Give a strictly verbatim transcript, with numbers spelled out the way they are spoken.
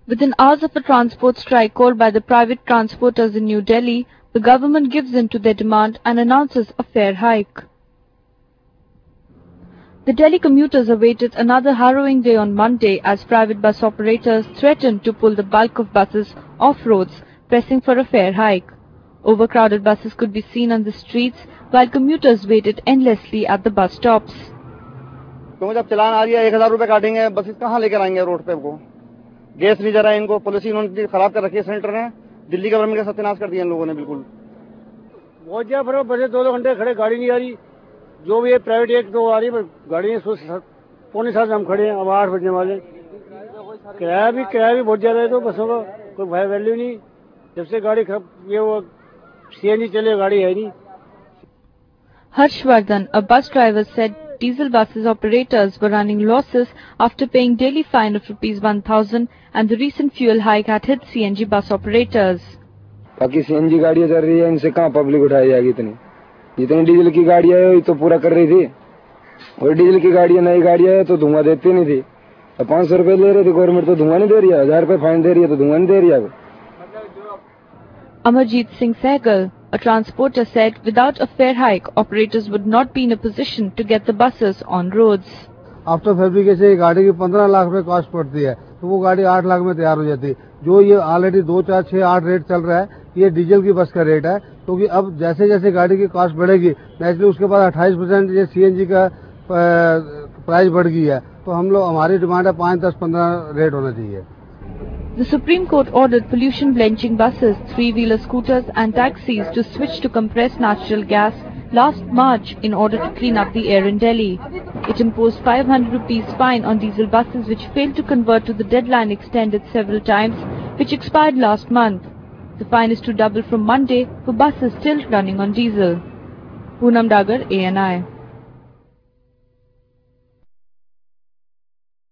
Within hours of a transport strike called by the private transporters in New Delhi, the government gives in to their demand and announces a fare hike. The Delhi commuters awaited another harrowing day on Monday as private bus operators threatened to pull the bulk of buses off roads, pressing for a fare hike. Overcrowded buses could be seen on the streets while commuters waited endlessly at the bus stops. क्योंकि जब चलान आ रही है एक हजार रुपए काटेंगे, buses कहाँ लेकर आएंगे रोड पे को? गैस नहीं जा रहा है इनको, पॉलिसी इन्होंने खराब कर रखी है सेंटर ने, दिल्ली गवर्नमेंट का सत्यानाश कर दिया इन लोगों ने बिल्कुल। बहुत ज्यादा फर्क, बसे दो दो घंटे खड़े, गाड़ी नहीं आ रही, जो भी है प्राइवेट एक तो आ रही है, गाड़ी पौने सात हम खड़े हैं, अब आठ बजने वाले। किराया भी किराया भी बहुत ज्यादा है, तो बसों का कोई वैल्यू नहीं। जब से गाड़ी ये वो सीएनजी चले, गाड़ी है नहीं। Harshvardhan, a bus driver, said diesel buses operators were running losses after paying daily fine of rupees one thousand and the recent fuel hike had hit C N G bus operators. बाकी CNG गाड़ियां चल रही है, इनसे कहाँ public उठाई जाएगी इतनी? जितनी डीजल की गाड़ियां है तो पूरा कर रही थी, और डीजल की गाड़ियां नई गाड़ियां है तो धुआं देती नहीं थी। पाँच सौ रुपए ले रहे थे गवर्नमेंट, तो धुआं नहीं दे रही है, हजार रुपए फाइन दे रही है तो धुआं नहीं दे रही है। Amarjeet Singh Sehgal, a transporter, said without a fare hike, operators would not be in a position to get the buses on roads. After fabrication गाड़ी की पंद्रह लाख रुपए कॉस्ट पड़ती है, तो वो गाड़ी आठ लाख में तैयार हो जाती है। जो ये ऑलरेडी दो चार छह आठ रेट चल रहा है, ये डीजल की बस का रेट है, क्योंकि तो अब जैसे जैसे गाड़ी की कॉस्ट बढ़ेगी, नेचुरली उसके बाद अट्ठाईस परसेंट ये सीएनजी का प्राइस बढ़ गई है, तो हम लोग हमारी डिमांड है पाँच दस पंद्रह रेट होना चाहिए। The Supreme Court ordered pollution blenching buses, three-wheeler scooters and taxis to switch to compressed natural gas last March in order to clean up the air in Delhi. It imposed five hundred rupees fine on diesel buses which failed to convert to the deadline extended several times, which expired last month. The fine is to double from Monday for buses still running on diesel. Poonam Dagar, A N I.